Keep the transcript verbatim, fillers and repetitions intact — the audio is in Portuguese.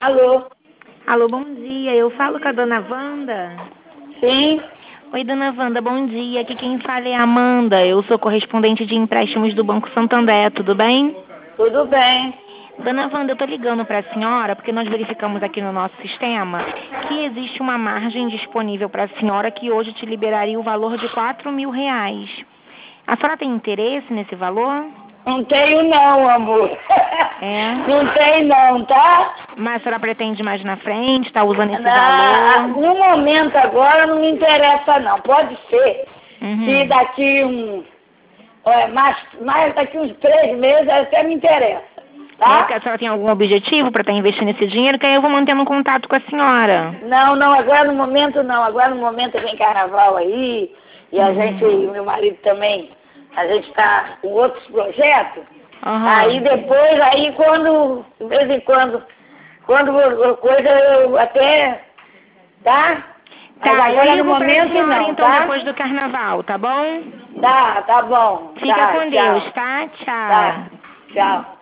Alô? Alô, bom dia. Eu falo com a dona Wanda? Sim? Oi, dona Wanda, bom dia. Aqui quem fala é a Amanda. Eu sou correspondente de empréstimos do Banco Santander, tudo bem? Tudo bem. Dona Wanda, eu tô ligando para a senhora porque nós verificamos aqui no nosso sistema que existe uma margem disponível para a senhora que hoje te liberaria o valor de quatro mil reais. A senhora tem interesse nesse valor? Não tenho não, amor. É. Não tem não, tá? Mas a senhora pretende mais na frente? Está usando esse Na, valor? no momento agora não me interessa não. Pode ser que Uhum. daqui um... é, mais, mais daqui uns três meses até me interessa, É que tá? a senhora tem algum objetivo para estar investindo esse dinheiro, que aí eu vou mantendo contato com a senhora. Não, não, agora no momento não. Agora no momento vem carnaval aí, e a gente, Uhum. meu marido também, a gente está com outros projetos. Aí Aham. depois, aí quando, de vez em quando, quando eu- coisa eu até, tá? Mas Tá, eu agora no ligo pra momento senhora não, então tá? depois do carnaval, tá bom? Tá, tá bom, Fica tá, com Deus, tchau, tá? tá, Tchau. tchau.